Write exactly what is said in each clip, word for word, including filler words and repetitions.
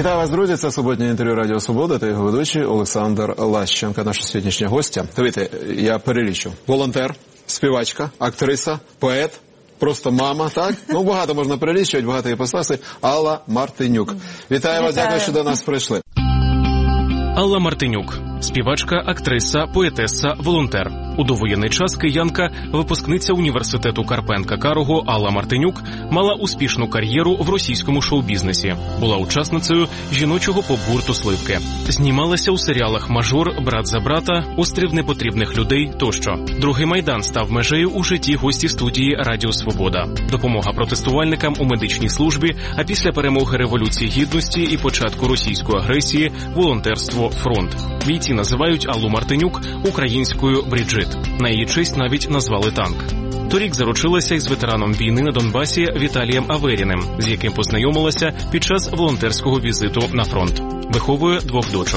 Вітаю вас, друзі. Це суботнє інтерв'ю Радіо Свобода та його ведучий Олександр Лащенко, наша сьогоднішня гостя. Дивіться, я перелічу. Волонтер, співачка, актриса, поет, просто мама, так? Ну, багато можна перелічувати, багато є посласи. Алла Мартинюк. Вітаю вас, дякую, що до нас прийшли. Алла Мартинюк – співачка, актриса, поетеса, волонтер. У довоєнний час киянка, випускниця університету Карпенка-Карого Алла Мартинюк мала успішну кар'єру в російському шоу-бізнесі. Була учасницею жіночого поп-гурту «Сливки». Знімалася у серіалах «Мажор», «Брат за брата», «Острів непотрібних людей» тощо. Другий Майдан став межею у житті гості студії Радіо Свобода. Допомога протестувальникам у медичній службі, а після перемоги Революції Гідності і початку російської агресії – волонтерство «Фронт». Бійці називають Аллу Мартинюк українською Бріджит. На її честь навіть назвали танк. Торік заручилася із ветераном війни на Донбасі Віталієм Аверіним, з яким познайомилася під час волонтерського візиту на фронт. Виховує двох дочок.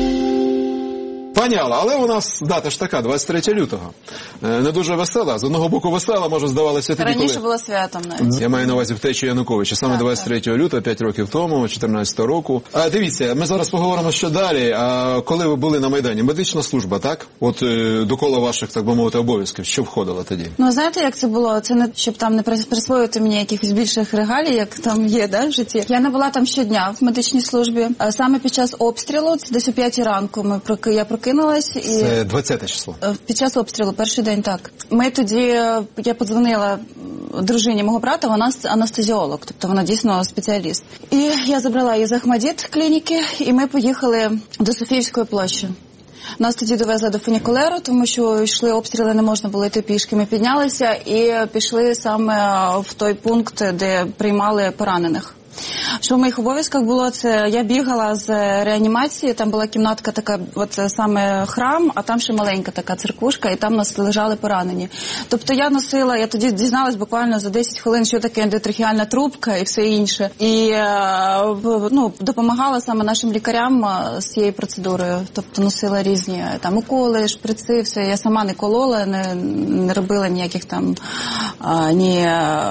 Пані Алла, але у нас дата ж така, двадцять третього лютого. Не дуже весела. З одного боку весела, може, здавалося тоді, раніше коли... було святом навіть. Я маю на увазі втечу Януковича. Саме так, двадцять третього лютого, п'ять років тому, чотирнадцятого року. А, дивіться, ми зараз поговоримо, що далі. А коли ви були на Майдані? Медична служба, так? От е, до кола ваших, так би мовити, обов'язків. Що входило тоді? Ну, знаєте, як це було? Це не, щоб там не присвоїти мені якихось більших регалій, як там є, да, в житті. Я не була там щодня в медичній службі. А саме під час обстрілу, це десь о п'ятій ранку, ми прок... я прокинулась і... Це двадцяте число. Під час обстрілу, перший день, так. Ми тоді, я подзвонила дружині мого брата, вона анестезіолог, тобто вона дійсно спеціаліст. І я забрала її з Ахмадіт клініки, і ми поїхали до Софіївської площі. Нас тоді довезли до фунікулеру, тому що йшли обстріли, не можна було йти пішки. Ми піднялися і пішли саме в той пункт, де приймали поранених. Що в моїх обов'язках було, це я бігала з реанімації, там була кімнатка така, от саме храм, а там ще маленька така церквушка, і там нас лежали поранені. Тобто я носила, я тоді дізналась буквально за десять хвилин, що таке ендотрахеальна трубка і все інше. І ну, допомагала саме нашим лікарям з цією процедурою. Тобто носила різні там уколи, шприци, все. Я сама не колола, не, не робила ніяких там а, ні...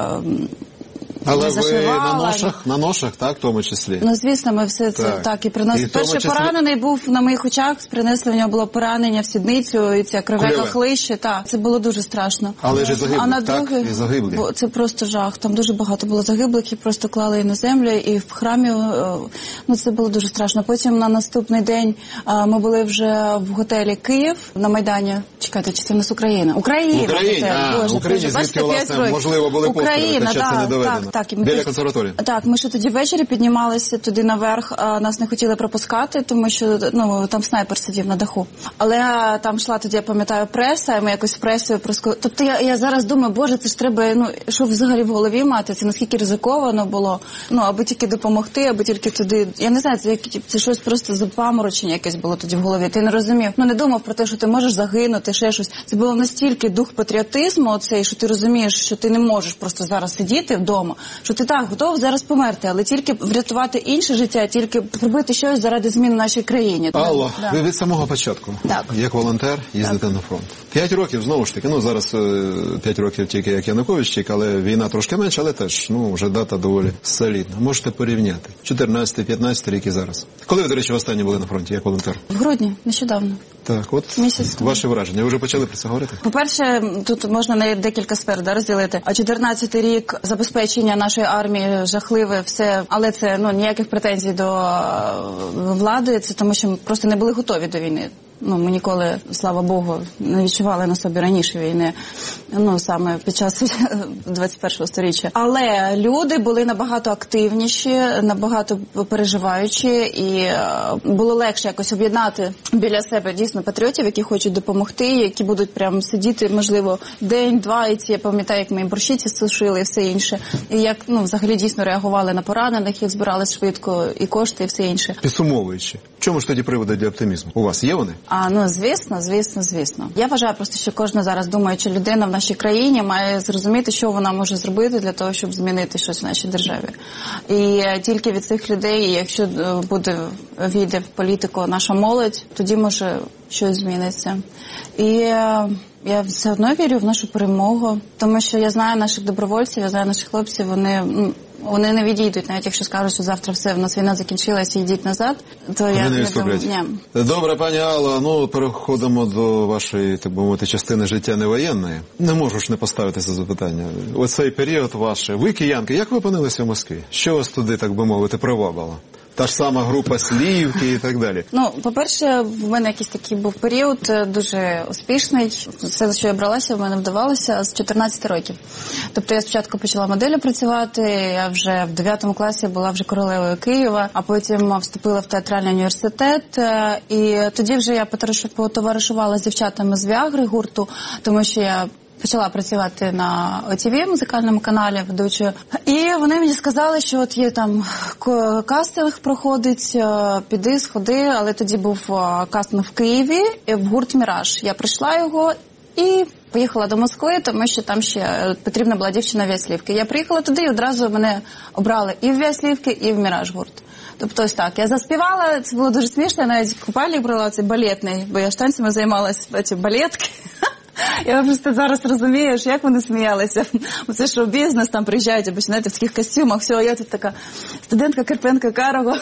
Але ви на ношах, на ношах, так, в тому числі? Ну, звісно, ми все це так, так і приносили. Перший числі... поранений був на моїх очах, принесли, в нього було поранення в сідницю, і ця кров'яка хлище, так, це було дуже страшно. Але ж і загиблих, а на так, друге... і загиблі. Це просто жах, там дуже багато було загиблих, і просто клали її на землю, і в храмі, ну, це було дуже страшно. Потім на наступний день ми були вже в готелі Київ на Майдані. Чекайте, чи це в нас Україна? Україна! Україна, а, Україна, звідки, власне, можливо, були постріли, хоча це не доведено. Так, і ми біля під... консерваторії. Так, ми ще тоді ввечері піднімалися туди наверх, а нас не хотіли пропускати, тому що, ну, там снайпер сидів на даху. Але там йшла тоді, я пам'ятаю, преса, і ми якось пресою проскочили. Тобто я, я зараз думаю, боже, це ж треба, ну, що взагалі в голові мати, це наскільки ризиковано було, ну, аби тільки допомогти, аби тільки туди, я не знаю, це, це щось просто запаморочення якесь було тоді в голові, ти не розумів, ну, не думав про те, що ти можеш загинути, ще щось. Це було настільки дух патріотизму оцей, що ти розумієш, що ти не можеш просто зараз сидіти вдома, що ти так готов зараз померти, але тільки врятувати інше життя, тільки зробити щось заради змін в нашій країні. Алло, да. ви від самого початку, так, як волонтер, їздите так на фронт. П'ять років, знову ж таки, ну зараз п'ять років тільки як Янукович тік, але війна трошки менше, але теж, ну, вже дата доволі солідна. Можете порівняти. чотирнадцятий, п'ятнадцятий рік і зараз. Коли ви, до речі, останні були на фронті, як волонтер? В грудні, нещодавно. Так, от місяць. Ваші враження. Ви вже почали про це говорити? По-перше, тут можна на декілька сфер, да, розділити. А чотирнадцятий рік забезпечення нашої армії жахливе, все, але це, ну, ніяких претензій до влади, це тому, що ми просто не були готові до війни. Ну, ми ніколи, слава Богу, не відчували на собі раніше війни, ну, саме під час двадцять першого сторіччя. Але люди були набагато активніші, набагато переживаючі, і було легше якось об'єднати біля себе дійсно патріотів, які хочуть допомогти, які будуть прям сидіти, можливо, день-два, і ці, я пам'ятаю, як ми їм борщиці сушили і все інше. І як, ну, взагалі дійсно реагували на поранених, їх збирали швидко, і кошти, і все інше. Підсумовуючи, чому ж тоді приводи для оптимізму? У вас є вони? А, ну, звісно, звісно, звісно. Я вважаю просто, що кожна зараз думаюча людина в нашій країні має зрозуміти, що вона може зробити для того, щоб змінити щось в нашій державі. І тільки від цих людей, якщо буде війде в політику наша молодь, тоді може щось зміниться. І я все одно вірю в нашу перемогу, тому що я знаю наших добровольців, я знаю наших хлопців, вони Вони не відійдуть, навіть якщо скажуть, що завтра все, в нас війна закінчилась і йдіть назад, то Вони я не не відступлять. думаю. Ні. Добре, пані Алла, ну переходимо до вашої, так би мовити, частини життя невоєнної. Не можу ж не поставити це запитання. Оцей період ваш, ви киянки, як ви опинилися в Москві? Що вас туди, так би мовити, привабило? Та ж сама група Слівки і так далі. Ну, по-перше, в мене якийсь такий був період е, дуже успішний. Все, за що я бралася, в мене вдавалося з чотирнадцяти років. Тобто я спочатку почала моделлю працювати, я вже в дев'ятому класі була вже королевою Києва, а потім вступила в театральний університет. е, І тоді вже я потоваришувала з дівчатами з Віагри гурту, тому що я почала працювати на о ті ві, музикальному каналі, ведучою. І вони мені сказали, що от є там к- кастинг проходить, е, піди, сходи, але тоді був е, кастинг в Києві, е, в гурт «Міраж». Я прийшла його і поїхала до Москви, тому що там ще потрібна була дівчина В'яслівки. Я приїхала туди і одразу мене обрали і в В'яслівки, і в «Міраж» гурт. Тобто ось так. Я заспівала, це було дуже смішно, я навіть купальник брала, цей балетний, бо я ж танцями займалася, ці балетки. Я просто зараз розумію, що як вони сміялися. Оце шоу-бізнес, там приїжджають, або, знаєте, в таких костюмах, все, я тут така студентка Карпенка-Карого.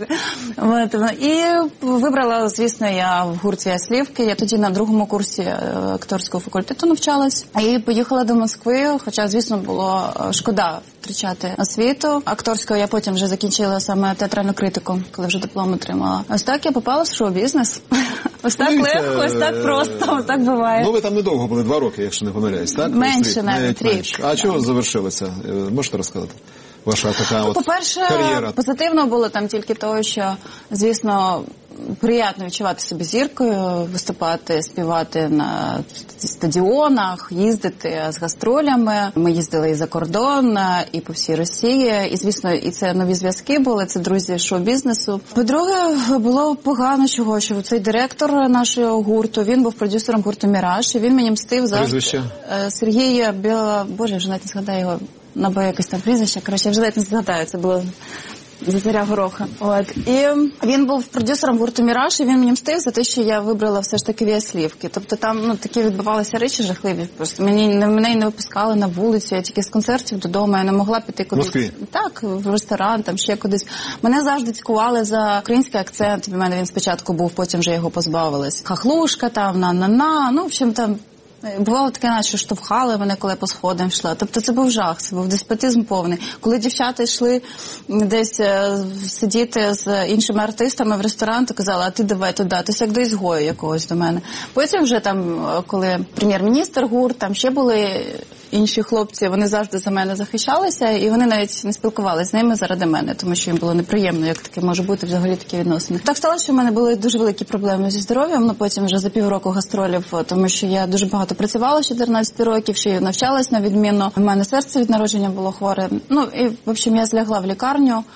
І вибрала, звісно, я в гурті «В'яслівки». Я тоді на другому курсі акторського факультету навчалась. І поїхала до Москви, хоча, звісно, було шкода втрачати освіту. Акторською я потім вже закінчила саме театральну критику, коли вже диплом отримала. Ось так я попала в шоу-бізнес. Ось так легко, ось так просто, ось так буває. Ну, ви там недовго були, два роки, якщо не помиляюсь, так? Менше, навіть рік. А чого завершилося? Можете розказати? Ваша така от По-перше, кар'єра. позитивно було там тільки того, що, звісно, приємно відчувати себе зіркою, виступати, співати на стадіонах, їздити з гастролями. Ми їздили і за кордон, і по всій Росії. І, звісно, і це нові зв'язки були, це друзі шоу-бізнесу. По-друге, було погано чого, що цей директор нашого гурту, він був продюсером гурту «Міраж», і він мені мстив за... Прізвище? Сергій Біла... Боже, я вже навіть не згадаю його. Набо якесь там прізвище, коротше, я вже навіть не згадаю, це було за царя Гороха. От. І він був продюсером гурту «Міраж», і він мені мстив за те, що я вибрала все ж таки В'яслівки. Тобто там, ну, такі відбувалися речі жахливі. Просто мені, мене не випускали на вулицю, я тільки з концертів додому, я не могла піти кудись. Москві? Так, в ресторан, там ще кудись. Мене завжди цькували за український акцент, в мене він спочатку був, потім вже його позбавились. Хахлушка там, на-на-на, ну, в общем, там... Бувало таке, наче штовхали мене, коли по сходам йшла. Тобто це був жах, це був деспотизм повний. Коли дівчата йшли десь сидіти з іншими артистами в ресторан, то казали, а ти давай туди, тобто як до ізгою якогось до мене. Потім вже там, коли прем'єр-міністр гурт, там ще були інші хлопці, вони завжди за мене захищалися, і вони навіть не спілкувалися з ними заради мене, тому що їм було неприємно, як таке може бути взагалі такі відносини. Так сталося, що в мене були дуже великі проблеми зі здоров'ям, ну потім вже за півроку гастролів, тому що я дуже багато працювала з чотирнадцяти років, ще й навчалась на відмінно. У мене серце від народження було хворе. Ну, і, в общем, я злягла в лікарню.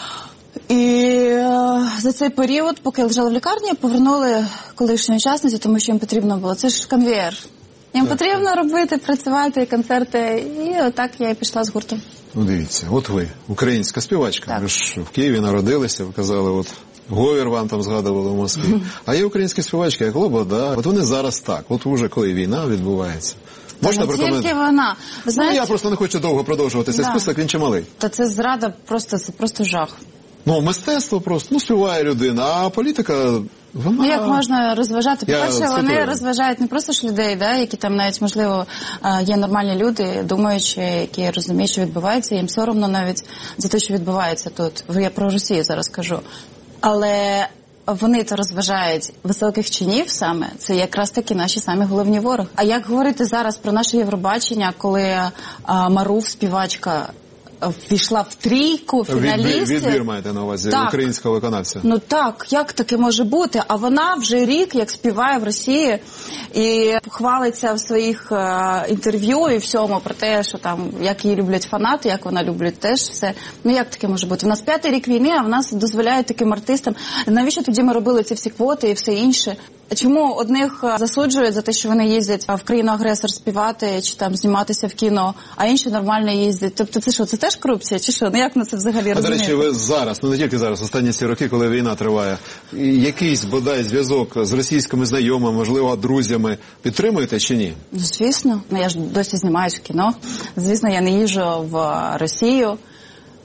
І е, за цей період, поки я лежала в лікарні, повернули колишню учасницю, тому що їм потрібно було. Це ж конвеєр. Їм так, потрібно так. робити, працювати, концерти. І отак я і пішла з гурту. Ну, дивіться, от ви, українська співачка. Так. Ви ж в Києві народилися, ви казали, от Говір вам там згадували в Москві. Mm-hmm. А є українські співачки, як Лобода. От вони зараз так, от уже коли війна відбувається. Можна не тільки вона. Ви знаєте... Ну, я просто не хочу довго продовжувати цей да. список, він чималий. Та це зрада, просто, це просто жах. Ну, мистецтво просто, ну, співає людина, а політика... Вона... Ну, як можна розважати? По-перше, Я вони цитую. розважають не просто ж людей, да, які там навіть, можливо, є нормальні люди, думаючи, які розуміють, що відбувається, їм соромно навіть за те, що відбувається тут. Я про Росію зараз кажу. Але вони то розважають високих чинів саме, це якраз таки наші самі головні вороги. А як говорити зараз про наше Євробачення, коли а, Марув, співачка, ввійшла в трійку фіналістів. Відбір, відбір маєте на увазі, так. Українського виконавця. Ну так, як таке може бути? А вона вже рік як співає в Росії і хвалиться в своїх е, інтерв'ю і всьому про те, що там, як її люблять фанати, як вона люблять теж все. Ну як таке може бути? У нас п'ятий рік війни, а в нас дозволяють таким артистам. Навіщо тоді ми робили ці всі квоти і все інше? Чому одних засуджують за те, що вони їздять в країну-агресор співати чи там зніматися в кіно, а інші нормально їздять? Тобто це що, це теж корупція чи що? Ну як на це взагалі розумієте? А, до речі, ви зараз, ну не тільки зараз, останні ці роки, коли війна триває, якийсь, бодай, зв'язок з російськими знайомими, можливо, друзями підтримуєте чи ні? Ну, звісно. Я ж досі знімаюсь в кіно. Звісно, я не їжджу в Росію.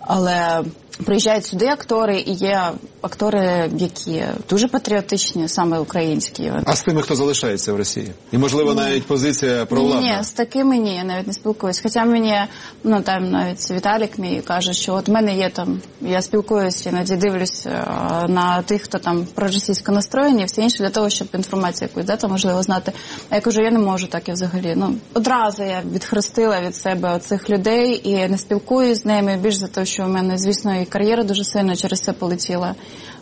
Але приїжджають сюди актори, і є актори, які дуже патріотичні, саме українські. А з тими, хто залишається в Росії? І, можливо, ні. навіть позиція провладна? Ні, з такими ні, я навіть не спілкуюсь. Хоча мені, ну, там навіть Віталік мій каже, що от в мене є там, я спілкуюся, іноді дивлюсь на тих, хто там проросійсько настроєні, все інше для того, щоб інформацію якусь дати, можливо, знати. А я кажу, я не можу так і взагалі. Ну, одразу я відхрестила від себе оцих людей і не спілкуюсь з ними, більш за те, що в мене, звісно, і кар'єра дуже сильно через це полетіла.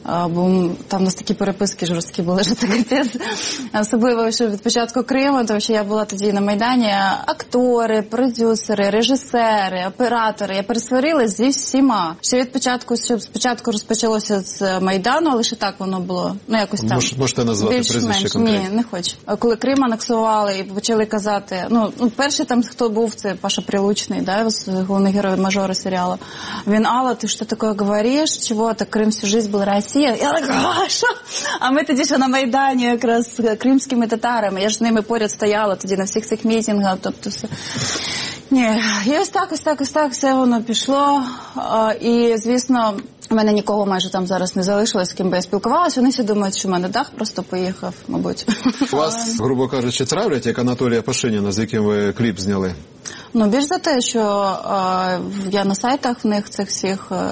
Бо там у нас такі переписки жорсткі були, що це капець. Особливо, що від початку Криму, тому що я була тоді на Майдані. Актори, продюсери, режисери, оператори. Я пересварилась зі всіма. Ще від початку, щоб спочатку розпочалося з Майдану, але ще так воно було. Ну, якось там. Мож, можете назвати прізвище конкретно? Ні, не хочу. Коли Крим анексували і почали казати, ну, перший там, хто був, це Паша Прилучний, да, головний герой мажора серіалу. Він: Алла, ти що таке говориш? Чого? Так Крим всю жизнь був Росія. Я така, а що? А ми тоді ще на Майдані якраз з кримськими татарами. Я ж з ними поряд стояла тоді на всіх цих мітингах, тобто все. Ні, і ось так, ось так, ось так, все воно пішло. І, звісно, у мене нікого майже там зараз не залишилось, з ким би я спілкувалася. Вони всі думають, що в мене дах просто поїхав, мабуть. Вас, грубо кажучи, травлять, як Анатолія Пашиніна, з яким ви кліп зняли? Ну, більш за те, що е, я на сайтах в них цих всіх е,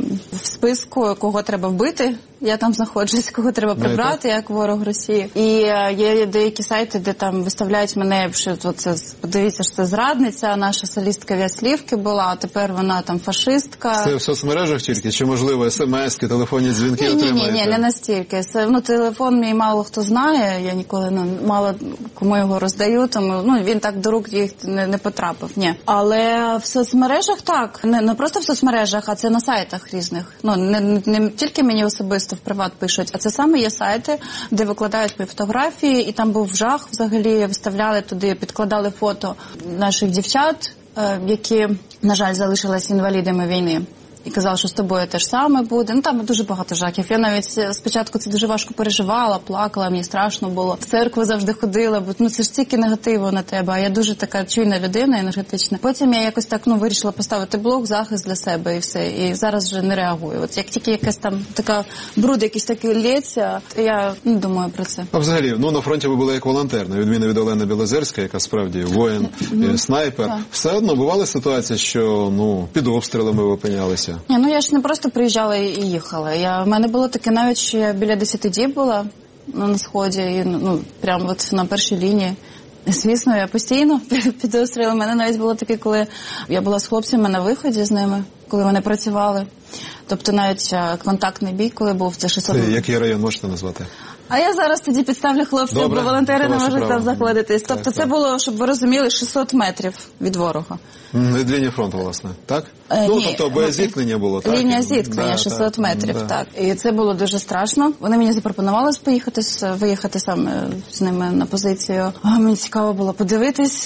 в списку, кого треба вбити, я там знаходжусь, кого треба прибрати, як ворог Росії. І е, є деякі сайти, де там виставляють мене, що це, подивіться, що це зрадниця, наша солістка В'яслівки була, а тепер вона там фашистка. Це в соцмережах тільки? Чи, можливо, смс-ки, телефонні дзвінки ні, отримаєте? Ні, ні, не настільки. Це, ну, телефон мій мало хто знає, я ніколи ну, мало кому його роздаю, тому ну, він так до рук їх не, не потрапив. Ні. Але в соцмережах так. Не, не просто в соцмережах, а це на сайтах різних. Ну, не, не, не тільки мені особисто в приват пишуть, а це саме є сайти, де викладають мої фотографії, і там був жах взагалі, виставляли туди, підкладали фото наших дівчат, які, на жаль, залишились інвалідами війни. І казав, що з тобою теж саме буде. Ну, там дуже багато жахів. Я навіть спочатку це дуже важко переживала, плакала, мені страшно було. В церкву завжди ходила, бо ну, це ж стільки негативу на тебе, а я дуже така чуйна людина, енергетична. Потім я якось так, ну, вирішила поставити блок, захист для себе і все. І зараз вже не реагую. От як тільки якась там така бруд якийсь такий лється, то я не думаю про це. А взагалі, ну, на фронті ви були як волонтер, на відміну від Олени Білозерської, яка справді воїн, mm-hmm. снайпер. Так. Все одно бували ситуації, що, ну, під обстрілами ви опинялися? Ні, ну я ж не просто приїжджала і їхала. Я, в мене було таке навіть, що я біля десяти діб була ну, на Сході, і, ну, прямо от на першій лінії. Звісно, я постійно під обстрілами. У мене навіть було таке, коли я була з хлопцями на виході з ними, коли вони працювали. Тобто навіть контактний бій, коли був, це шістсот... Який район можете назвати? А я зараз тоді підставлю хлопців, Добре, бо волонтери не можуть там заходитись. Тобто так, це так. було, щоб ви розуміли, шістсот метрів від ворога. Від лінії фронту, власне, так? Е, ну, ні, тобто без зіткнення було, так? Лінія зіткнення, да, шістсот так, метрів, да. так. І це було дуже страшно. Вони мені запропонували поїхати, виїхати саме з ними на позицію. А, мені цікаво було подивитись.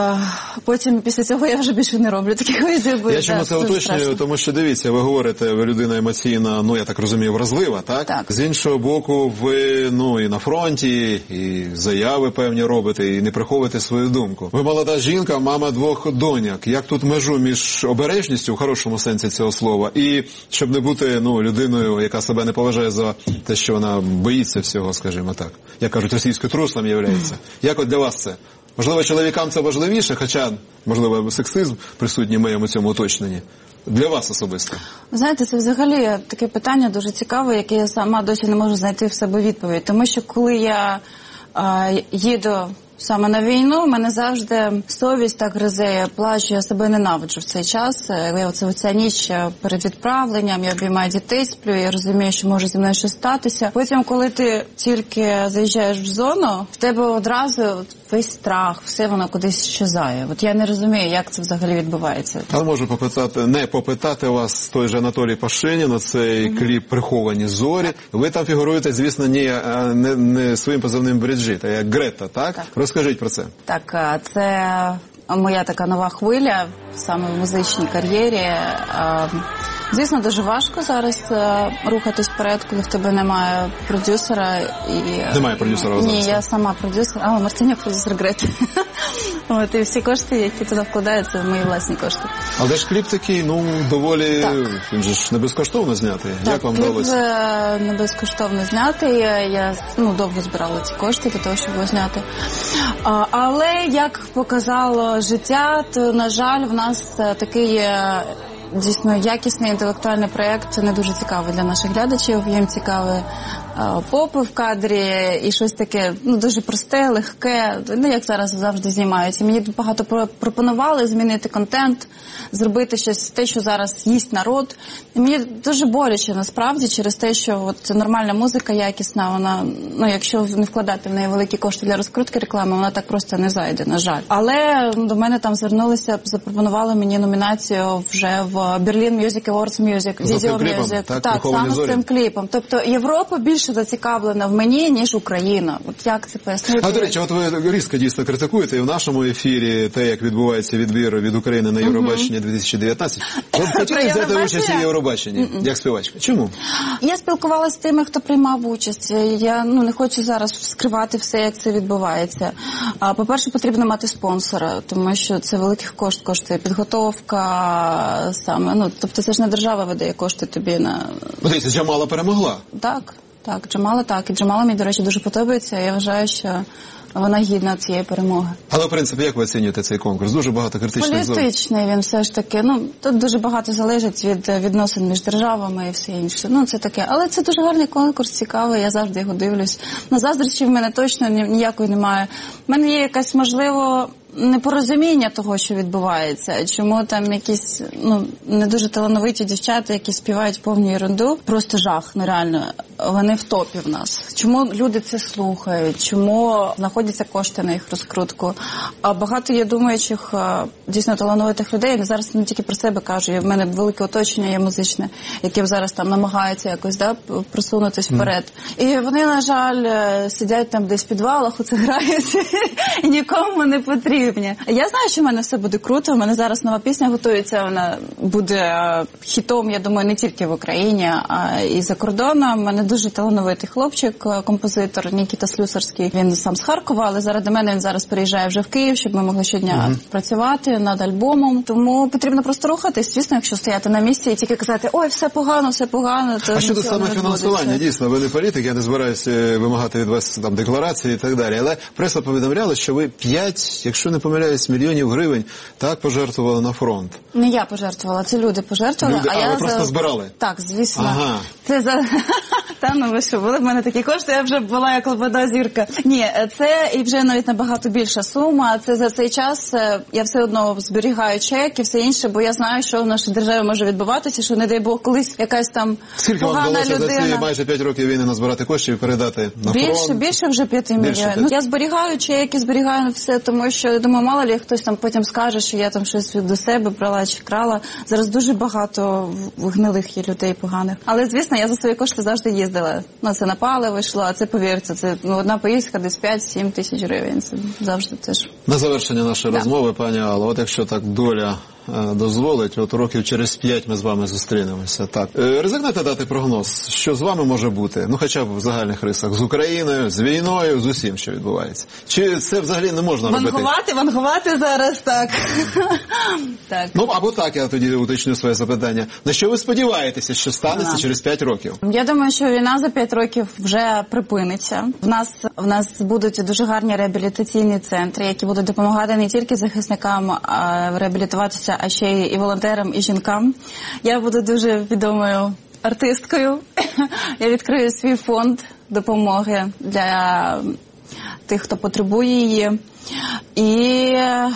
Потім, після цього, я вже більше не роблю таких виїздів. Я чому це уточнюю, страшно. тому що, дивіться, ви говорите, ви людина емоційна, ну, я так розумію, вразлива, так? Так. З іншого боку, ви, ну, і на фронті, і заяви певні робите, і не приховуєте свою думку. Ви молода жінка, мама двох доньок. Як тут межу між обережністю, в хорошому сенсі цього слова, і щоб не бути, ну, людиною, яка себе не поважає за те, що вона боїться всього, скажімо так. Як кажуть, російською труслом являється. Як от для вас це? Можливо, чоловікам це важливіше, хоча, можливо, сексизм присутній в моєму цьому уточненні. Для вас особисто? Знаєте, це взагалі таке питання дуже цікаве, яке я сама досі не можу знайти в себе відповідь. Тому що коли я а, їду саме на війну, в мене завжди совість так гризе, я плачу, я себе ненавиджу в цей час. Я оце, оця ніч перед відправленням, я обіймаю дітей, сплю, я розумію, що може зі мною щось статися. Потім, коли ти тільки заїжджаєш в зону, в тебе одразу весь страх, все воно кудись щезає. От я не розумію, як це взагалі відбувається. А можу попитати, не попитати вас той же Анатолій Пашинін, на цей mm-hmm. кліп «Приховані зорі». Ви там фігуруєте, звісно, не, не, не своїм позивним Бріджит, а як Грета, так? Так. Розкажіть про це. Так, це моя така нова хвиля саме в музичній кар'єрі. Звісно, дуже важко зараз е, рухатись вперед, коли в тебе немає продюсера. І, немає продюсера зараз? Ні, я сама продюсер, Алла Мартинюк, продюсер Грети. От, і всі кошти, які туди вкладаються, мої власні кошти. Але ж кліп такий, ну, доволі, так. Він же ж не безкоштовно знятий. Так, як вам кліп вдалося? Не безкоштовно знятий. Я, я ну, довго збирала ці кошти для того, щоб його зняти. А, але, як показало життя, то, на жаль, в нас такий дійсно якісний інтелектуальний проєкт, не дуже цікавий для наших глядачів. Їм цікаві попи в кадрі і щось таке, ну, дуже просте, легке, ну, як зараз завжди знімають. І мені багато пропонували змінити контент, зробити щось, те, що зараз їсть народ. І мені дуже боляче, насправді, через те, що от нормальна музика якісна, вона, ну, якщо не вкладати в неї великі кошти для розкрутки реклами, вона так просто не зайде, на жаль. Але до мене там звернулися, запропонували мені номінацію вже в Berlin Music Awards Music, Video Music. Так, так, саме з цим кліпом. Тобто Європа більше зацікавлена в мені, ніж Україна. От як це пояснити? А, до речі, от ви різко дійсно критикуєте і в нашому ефірі те, як відбувається відбір від України на Євробачення дві тисячі дев'ятнадцять. Ви б хотіли взяти участь у Євробаченні, mm-mm. як співачка? Чому? Я спілкувалася з тими, хто приймав участь. Я ну, не хочу зараз скривати все, як це відбувається. А, по-перше, потрібно мати спонсора, тому що це великих кошт коштує підготовка саме. Ну, тобто це ж не держава видає кошти тобі на... Дивіться, Джамала перемогла. Так. Так, Джамала так. І Джамала мені, до речі, дуже подобається. Я вважаю, що вона гідна цієї перемоги. Але, в принципі, як ви оцінюєте цей конкурс? Дуже багато критичних зон. Політичний він все ж таки. Ну, тут дуже багато залежить від відносин між державами і все інше. Ну, це таке. Але це дуже гарний конкурс, цікавий, я завжди його дивлюсь. На заздрощі в мене точно ніякої немає. У мене є якась, можливо, непорозуміння того, що відбувається. Чому там якісь, ну, не дуже талановиті дівчата, які співають повну ерунду. Просто жах, нереально. Вони в топі в нас. Чому люди це слухають? Чому знаходяться кошти на їх розкрутку? А багато є думаючих, дійсно талановитих людей. Я зараз не тільки про себе кажу. В мене велике оточення є музичне, яке зараз там намагаються якось, да, просунутись вперед. Mm. І вони, на жаль, сидять там десь в підвалах, оце грають, і нікому не потрібні. Я знаю, що в мене все буде круто. У мене зараз нова пісня готується. Вона буде хітом, я думаю, не тільки в Україні, а і за кордоном. У мене дуже талановитий хлопчик, композитор Нікіта Слюсарський. Він сам з Харкова, але заради мене він зараз переїжджає вже в Київ, щоб ми могли щодня uh-huh. працювати над альбомом. Тому потрібно просто рухатись. Звісно, якщо стояти на місці і тільки казати, ой, все погано, все погано, то а щодо саме фінансування, дійсно, ви не політик, я не збираюся вимагати від вас там декларації і так далі, але преса повідомляла, що ви п'ять, якщо не помиляюсь, мільйонів гривень так пожертвували на фронт. Не я пожертвувала, це люди пожертвували. Люди, а, а я ви просто за... збирали? Так, звісно. Ага. Це за... Та, ну ви що, були в мене такі кошти, я вже була як лобода зірка. Ні, це і вже навіть набагато більша сума. Це за цей час я все одно зберігаю чек і все інше, бо я знаю, що в нашій державі може відбуватися, що, не дай Бог, колись якась там скільки погана людина... Скільки вам вдалося за ці майже п'ять років війни назбирати коштів і передати на більше, фронт? Більше вже п'яти мільйонів. Ну, я зберігаю чеки, зберігаю все, тому що, я думаю, мало ли хтось там потім скаже, що я там щось до себе брала чи крала. Зараз дуже багато гнилих є людей поганих. Але, звісно, я за свої кошти завжди їздила. Ну, це на паливо йшло, а це, повірте, це ну, одна поїздка десь п'ять-сім тисяч гривень. Це завжди теж. На завершення нашої да. розмови, пані Алло, от якщо так доля дозволить, от років через п'ять ми з вами зустрінемося. Так. Ризикнете дати прогноз, що з вами може бути, ну хоча б в загальних рисах, з Україною, з війною, з усім, що відбувається? Чи це взагалі не можна робити? Вангувати, вангувати зараз, так. так. Ну, або так, я тоді уточню своє запитання. На що ви сподіваєтеся, що станеться ага. через п'ять років? Я думаю, що війна за п'ять років вже припиниться. В нас, в нас будуть дуже гарні реабілітаційні центри, які будуть допомагати не тільки захисникам а реабілітуватися, а ще й і волонтерам, і жінкам. Я буду дуже відомою артисткою. Я відкрию свій фонд допомоги для тих, хто потребує її. І,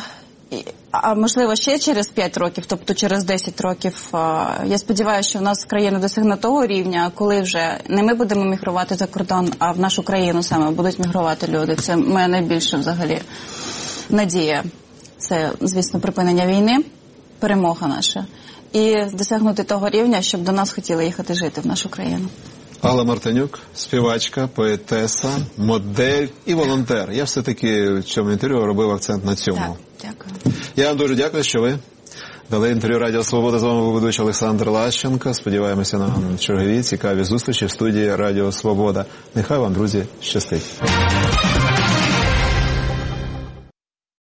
а можливо, ще через п'ять років, тобто через десять років, я сподіваюся, що в нас країна досягне того рівня, коли вже не ми будемо мігрувати за кордон, а в нашу країну саме будуть мігрувати люди. Це моя найбільша взагалі надія. Це, звісно, припинення війни, перемога наша. І досягнути того рівня, щоб до нас хотіли їхати жити в нашу країну. Алла Мартинюк, співачка, поетеса, модель і волонтер. Я все-таки в цьому інтерв'ю робив акцент на цьому. Так, дякую. Я вам дуже дякую, що ви Дали інтерв'ю Радіо Свобода. З вами був ведучий Олександр Лащенко. Сподіваємося на чергові цікаві зустрічі в студії Радіо Свобода. Нехай вам, друзі, щастить.